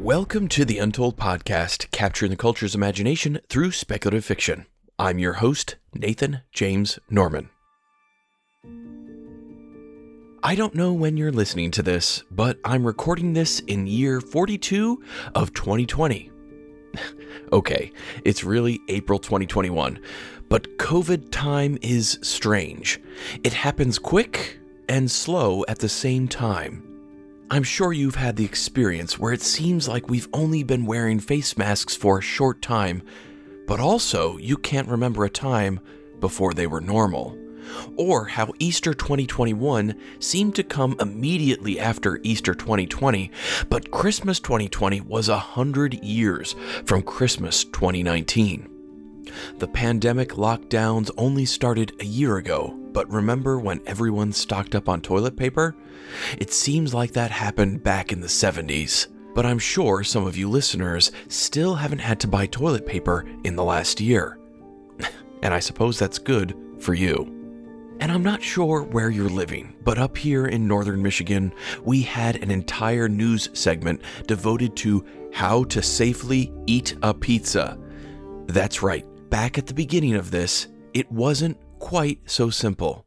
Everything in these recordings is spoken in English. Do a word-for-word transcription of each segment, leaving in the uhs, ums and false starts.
Welcome to the Untold Podcast, capturing the culture's imagination through speculative fiction. I'm your host, Nathan James Norman. I don't know when you're listening to this, but I'm recording this in year forty-two of twenty twenty. Okay, it's really April twenty twenty-one, but COVID time is strange. It happens quick and slow at the same time. I'm sure you've had the experience where it seems like we've only been wearing face masks for a short time, but also you can't remember a time before they were normal. Or how Easter twenty twenty-one seemed to come immediately after Easter twenty twenty, but Christmas twenty twenty was a hundred years from Christmas twenty nineteen. The pandemic lockdowns only started a year ago, but remember when everyone stocked up on toilet paper? It seems like that happened back in the seventies, but I'm sure some of you listeners still haven't had to buy toilet paper in the last year. And I suppose that's good for you. And I'm not sure where you're living, but up here in northern Michigan, we had an entire news segment devoted to how to safely eat a pizza. That's right, back at the beginning of this, it wasn't quite so simple.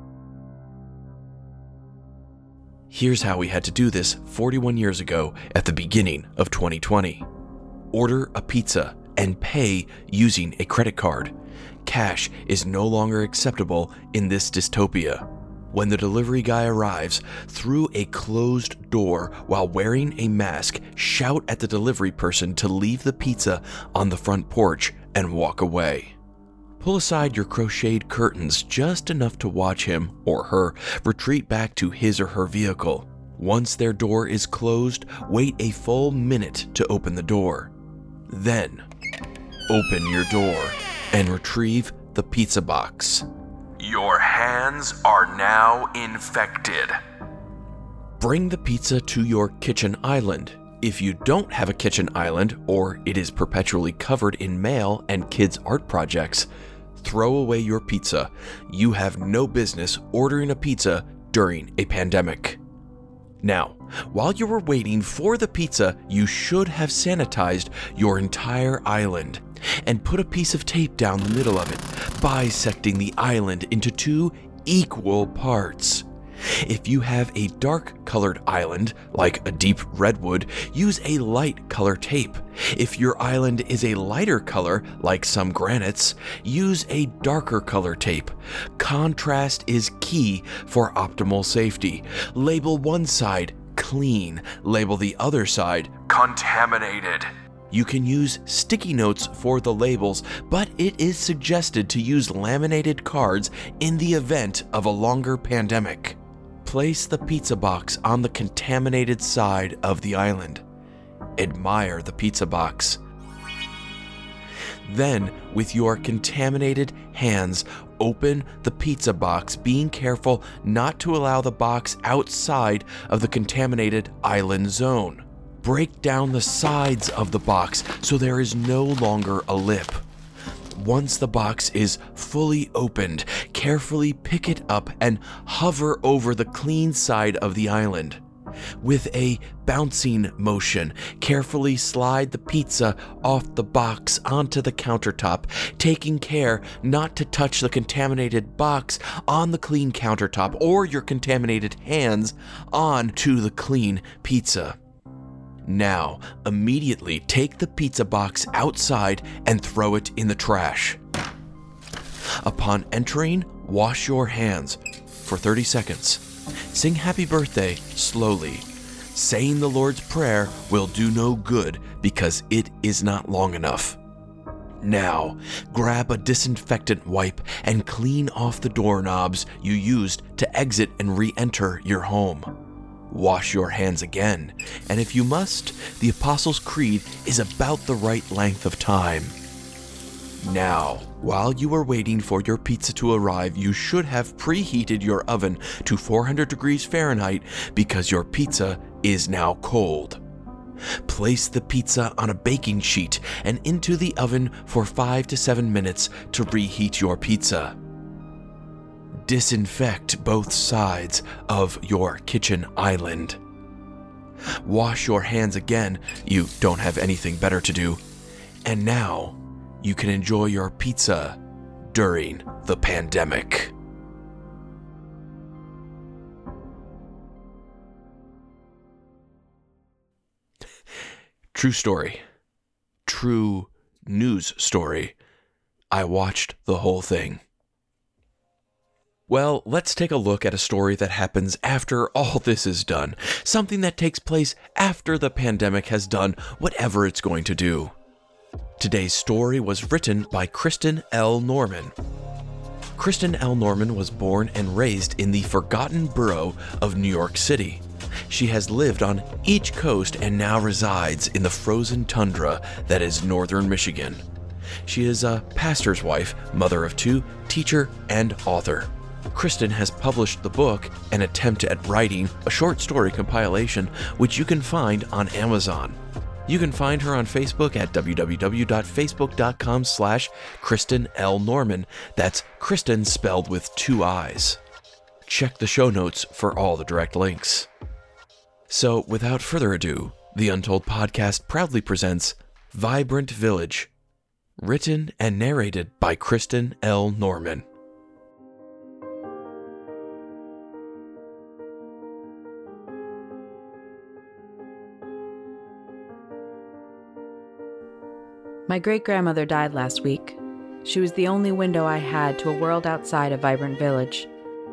Here's how we had to do this forty-one years ago at the beginning of twenty twenty. Order a pizza and pay using a credit card. Cash is no longer acceptable in this dystopia. When the delivery guy arrives, through a closed door while wearing a mask, shout at the delivery person to leave the pizza on the front porch and walk away. Pull aside your crocheted curtains just enough to watch him or her retreat back to his or her vehicle. Once their door is closed, wait a full minute to open the door. Then, open your door and retrieve the pizza box. Your hands are now infected. Bring the pizza to your kitchen island. If you don't have a kitchen island, or it is perpetually covered in mail and kids' art projects, throw away your pizza. You have no business ordering a pizza during a pandemic. Now, while you were waiting for the pizza, you should have sanitized your entire island and put a piece of tape down the middle of it, bisecting the island into two equal parts. If you have a dark-colored island, like a deep redwood, use a light-color tape. If your island is a lighter color, like some granites, use a darker color tape. Contrast is key for optimal safety. Label one side clean, label the other side contaminated. You can use sticky notes for the labels, but it is suggested to use laminated cards in the event of a longer pandemic. Place the pizza box on the contaminated side of the island. Admire the pizza box. Then, with your contaminated hands, open the pizza box, being careful not to allow the box outside of the contaminated island zone. Break down the sides of the box so there is no longer a lip. Once the box is fully opened, carefully pick it up and hover over the clean side of the island. With a bouncing motion, carefully slide the pizza off the box onto the countertop, taking care not to touch the contaminated box on the clean countertop or your contaminated hands onto the clean pizza. Now, immediately take the pizza box outside and throw it in the trash. Upon entering, wash your hands for thirty seconds. Sing happy birthday slowly. Saying the Lord's Prayer will do no good because it is not long enough. Now, grab a disinfectant wipe and clean off the doorknobs you used to exit and re-enter your home. Wash your hands again, and if you must, the Apostles' Creed is about the right length of time. Now, while you are waiting for your pizza to arrive, you should have preheated your oven to four hundred degrees Fahrenheit because your pizza is now cold. Place the pizza on a baking sheet and into the oven for five to seven minutes to reheat your pizza. Disinfect both sides of your kitchen island. Wash your hands again, you don't have anything better to do. And now, you can enjoy your pizza during the pandemic. True story. True news story. I watched the whole thing. Well, let's take a look at a story that happens after all this is done. Something that takes place after the pandemic has done whatever it's going to do. Today's story was written by Kristen L. Norman. Kristen L. Norman was born and raised in the forgotten borough of New York City. She has lived on each coast and now resides in the frozen tundra that is northern Michigan. She is a pastor's wife, mother of two, teacher, and author. Kristen has published the book, An Attempt at Writing, a short story compilation, which you can find on Amazon. You can find her on Facebook at www.facebook.com slash Kristen L. Norman. That's Kristen spelled with two I's. Check the show notes for all the direct links. So, without further ado, the Untold Podcast proudly presents Vibrant Village, written and narrated by Kristen L. Norman. My great-grandmother died last week. She was the only window I had to a world outside a vibrant village.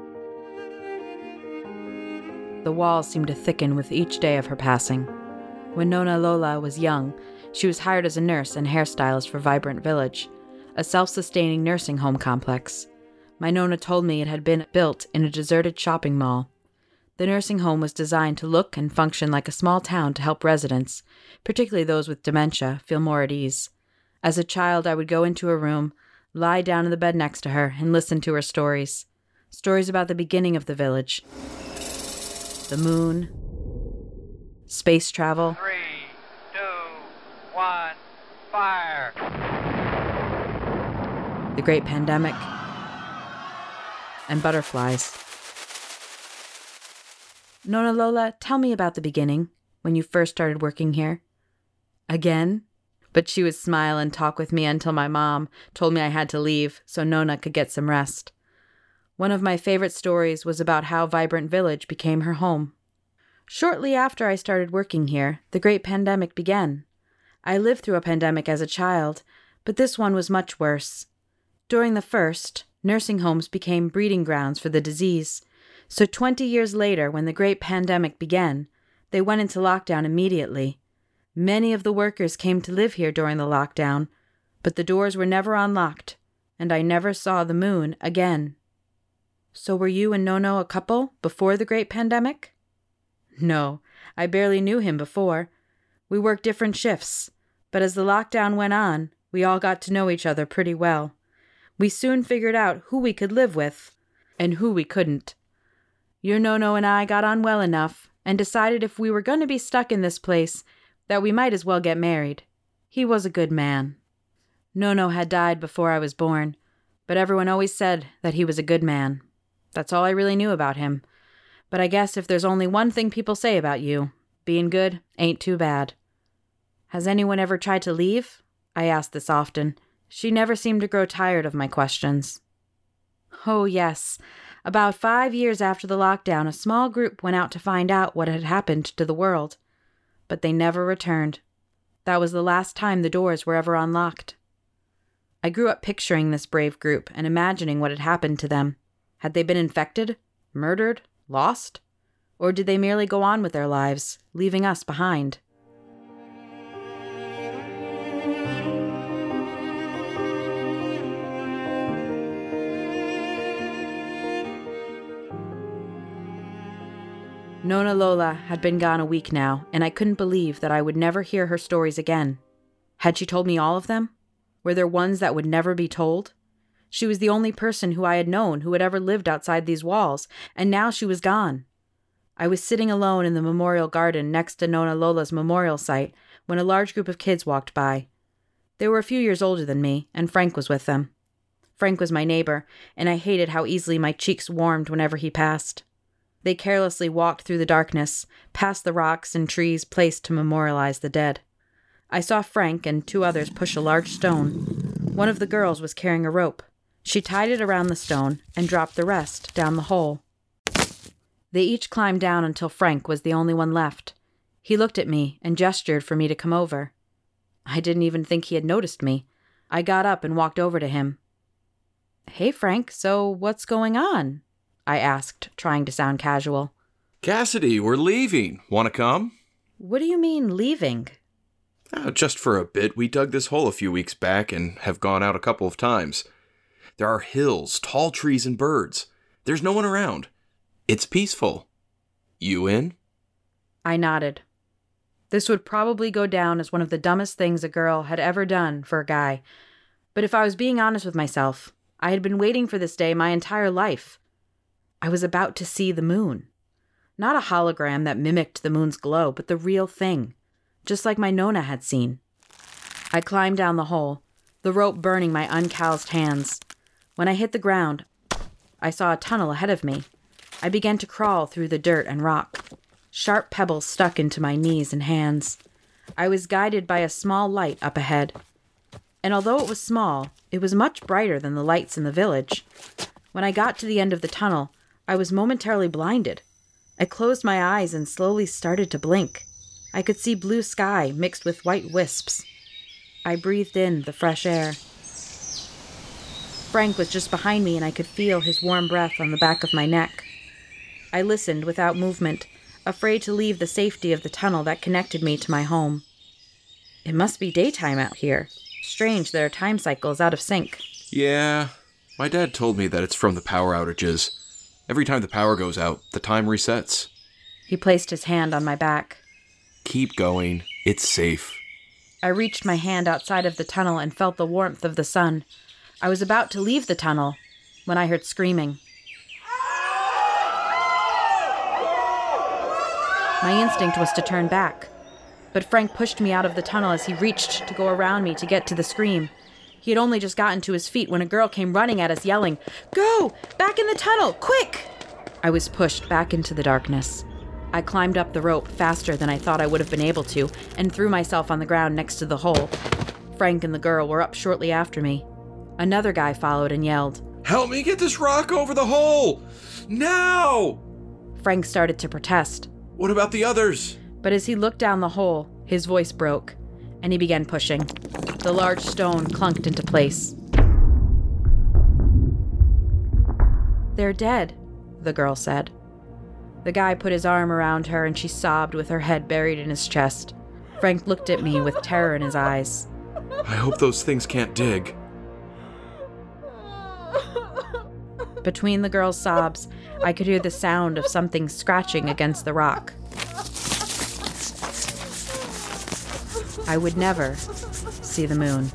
The walls seemed to thicken with each day of her passing. When Nona Lola was young, she was hired as a nurse and hairstylist for Vibrant Village, a self-sustaining nursing home complex. My Nona told me it had been built in a deserted shopping mall. The nursing home was designed to look and function like a small town to help residents, particularly those with dementia, feel more at ease. As a child, I would go into a room, lie down in the bed next to her, and listen to her stories. Stories about the beginning of the village. The moon. Space travel. Three, two, one, fire! The great pandemic. And butterflies. Nona Lola, tell me about the beginning, when you first started working here. Again? But she would smile and talk with me until my mom told me I had to leave so Nona could get some rest. One of my favorite stories was about how Vibrant Village became her home. Shortly after I started working here, the great pandemic began. I lived through a pandemic as a child, but this one was much worse. During the first, nursing homes became breeding grounds for the disease. So twenty years later, when the great pandemic began, they went into lockdown immediately. Many of the workers came to live here during the lockdown, but the doors were never unlocked, and I never saw the moon again. So were you and Nono a couple before the great pandemic? No, I barely knew him before. We worked different shifts, but as the lockdown went on, we all got to know each other pretty well. We soon figured out who we could live with and who we couldn't. Your Nono and I got on well enough and decided if we were going to be stuck in this place, that we might as well get married. He was a good man. Nono had died before I was born, but everyone always said that he was a good man. That's all I really knew about him. But I guess if there's only one thing people say about you, being good ain't too bad. Has anyone ever tried to leave? I asked this often. She never seemed to grow tired of my questions. Oh, yes. About five years after the lockdown, a small group went out to find out what had happened to the world. But they never returned. That was the last time the doors were ever unlocked. I grew up picturing this brave group and imagining what had happened to them. Had they been infected, murdered, lost? Or did they merely go on with their lives, leaving us behind? Nona Lola had been gone a week now, and I couldn't believe that I would never hear her stories again. Had she told me all of them? Were there ones that would never be told? She was the only person who I had known who had ever lived outside these walls, and now she was gone. I was sitting alone in the memorial garden next to Nona Lola's memorial site when a large group of kids walked by. They were a few years older than me, and Frank was with them. Frank was my neighbor, and I hated how easily my cheeks warmed whenever he passed. They carelessly walked through the darkness, past the rocks and trees placed to memorialize the dead. I saw Frank and two others push a large stone. One of the girls was carrying a rope. She tied it around the stone and dropped the rest down the hole. They each climbed down until Frank was the only one left. He looked at me and gestured for me to come over. I didn't even think he had noticed me. I got up and walked over to him. "Hey, Frank, so what's going on?" I asked, trying to sound casual. Cassidy, we're leaving. Want to come? "What do you mean, leaving?" Uh, just for a bit. We dug this hole a few weeks back and have gone out a couple of times. There are hills, tall trees, and birds. There's no one around. It's peaceful. You in? I nodded. This would probably go down as one of the dumbest things a girl had ever done for a guy. But if I was being honest with myself, I had been waiting for this day my entire life. I was about to see the moon. Not a hologram that mimicked the moon's glow, but the real thing, just like my Nona had seen. I climbed down the hole, the rope burning my uncalloused hands. When I hit the ground, I saw a tunnel ahead of me. I began to crawl through the dirt and rock. Sharp pebbles stuck into my knees and hands. I was guided by a small light up ahead. And although it was small, it was much brighter than the lights in the village. When I got to the end of the tunnel, I was momentarily blinded. I closed my eyes and slowly started to blink. I could see blue sky mixed with white wisps. I breathed in the fresh air. Frank was just behind me and I could feel his warm breath on the back of my neck. I listened without movement, afraid to leave the safety of the tunnel that connected me to my home. It must be daytime out here. Strange that our time cycle is out of sync. Yeah, my dad told me that it's from the power outages. Every time the power goes out, the time resets. He placed his hand on my back. Keep going. It's safe. I reached my hand outside of the tunnel and felt the warmth of the sun. I was about to leave the tunnel when I heard screaming. My instinct was to turn back, but Frank pushed me out of the tunnel as he reached to go around me to get to the scream. He had only just gotten to his feet when a girl came running at us yelling, "Go! Back in the tunnel! Quick!" I was pushed back into the darkness. I climbed up the rope faster than I thought I would have been able to and threw myself on the ground next to the hole. Frank and the girl were up shortly after me. Another guy followed and yelled, "Help me get this rock over the hole! Now!" Frank started to protest. "What about the others?" But as he looked down the hole, his voice broke, and he began pushing. The large stone clunked into place. "They're dead," the girl said. The guy put his arm around her and she sobbed with her head buried in his chest. Frank looked at me with terror in his eyes. "I hope those things can't dig." Between the girl's sobs, I could hear the sound of something scratching against the rock. I would never see the moon.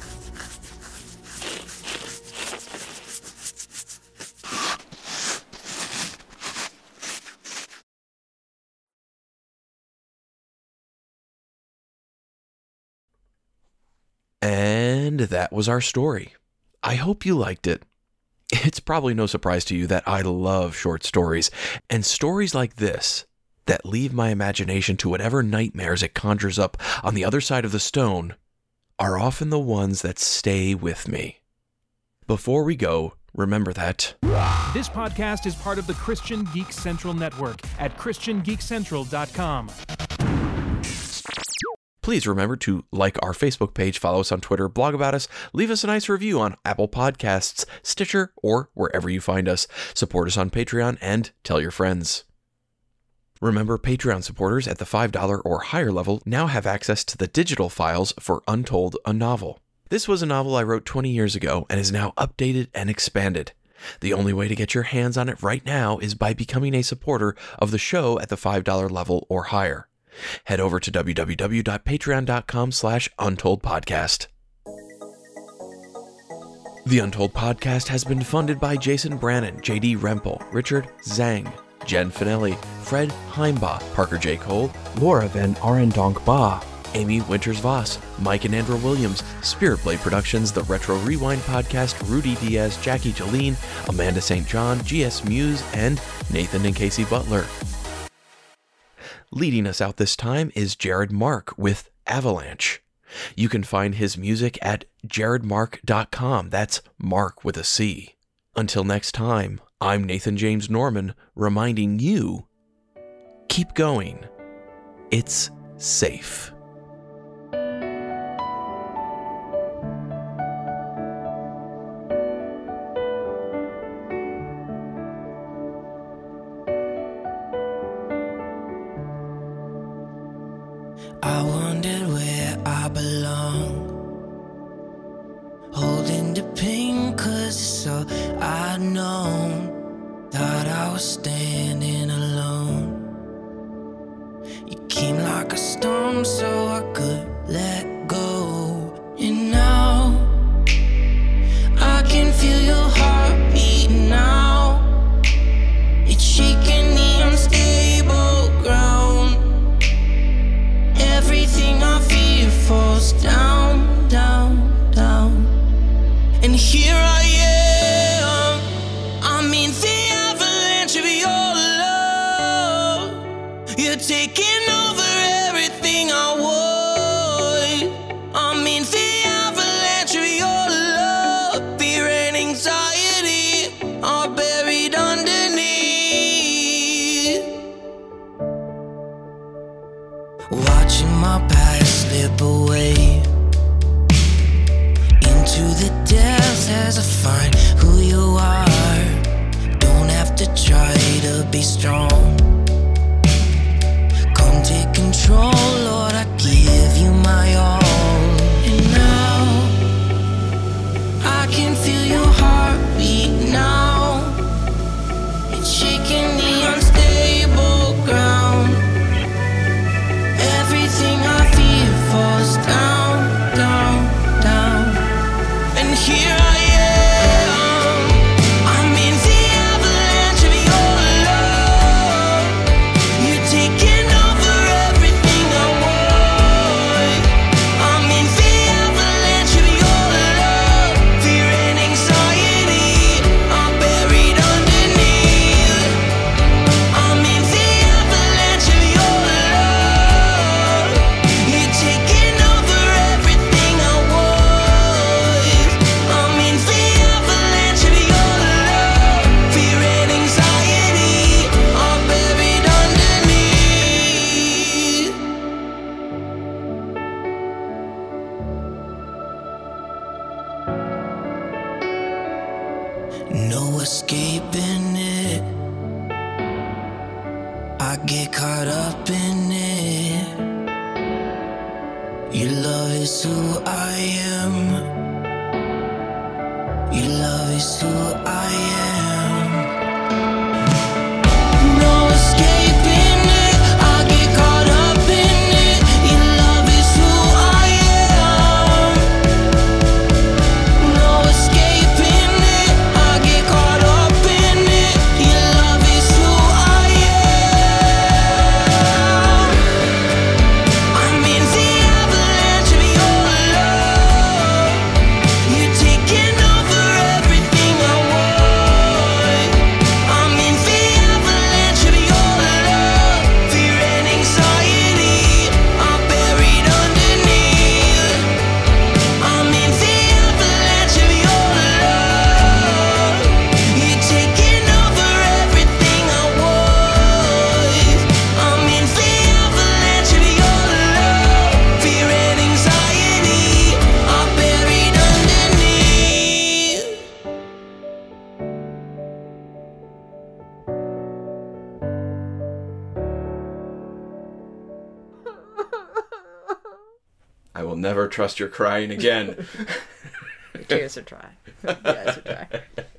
And that was our story. I hope you liked it. It's probably no surprise to you that I love short stories, and stories like this that leave my imagination to whatever nightmares it conjures up on the other side of the stone are often the ones that stay with me. Before we go, remember that this podcast is part of the Christian Geek Central Network at christian geek central dot com. Please remember to like our Facebook page, follow us on Twitter, blog about us, leave us a nice review on Apple Podcasts, Stitcher, or wherever you find us. Support us on Patreon and tell your friends. Remember, Patreon supporters at the five dollars or higher level now have access to the digital files for Untold, a Novel. This was a novel I wrote twenty years ago and is now updated and expanded. The only way to get your hands on it right now is by becoming a supporter of the show at the five dollars level or higher. Head over to w w w dot patreon dot com slash untold podcast. The Untold Podcast has been funded by Jason Brannon, J D Rempel, Richard Zhang, Jen Finelli, Fred Heimbaugh, Parker J. Cole, Laura Van Arendonk Ba, Amy Winters-Voss, Mike and Andrew Williams, Spirit Blade Productions, The Retro Rewind Podcast, Rudy Diaz, Jackie Jolene, Amanda Saint John, G S Muse, and Nathan and Casey Butler. Leading us out this time is Jared Mark with Avalanche. You can find his music at jared mark dot com. That's Mark with a C. Until next time, I'm Nathan James Norman, reminding you, keep going. It's safe. I wondered where I belong, holding the pain cause it's all I'd known. Thought I was standing alone. You came like a storm so I could let go. And now I can feel your heartbeat now. It's shaking the unstable ground. Everything I fear falls down, down, down. And here I am, I'm in the avalanche of your love. You're taking over everything I would. I'm in the avalanche of your love. Fear and anxiety are buried underneath. Watching my past slip away into the depths as I find who you are. Don't have to try to be strong. Come take control, Lord, I give you my all. And now I can feel your heartbeat now. It's shaking the unstable ground. Everything I fear falls down, down, down. And here I am, I'm in the avalanche of your love. You're taking over everything I want. I'm in the avalanche of your love. Fear and anxiety are buried underneath. I'm in the avalanche of your love. You're taking over everything I was. I'm in the avalanche of your love. Fear and anxiety are buried underneath. No escaping it. I get caught up in it. Your love is who I am. Your love is who I am. No escaping it. I get caught up in it. Your love is who I am. No escaping it. I get caught up in it. Your love is who I am. I'm in the avalanche of your love. You're taking over everything I want. I'm in the avalanche of your love. Fear and anxiety are buried underneath. I'm in the avalanche of your love. You're taking over everything I was. I'm in the avalanche of your love. Fear and anxiety are buried underneath. I will never trust your crying again. Cheers or try. Yes, or try.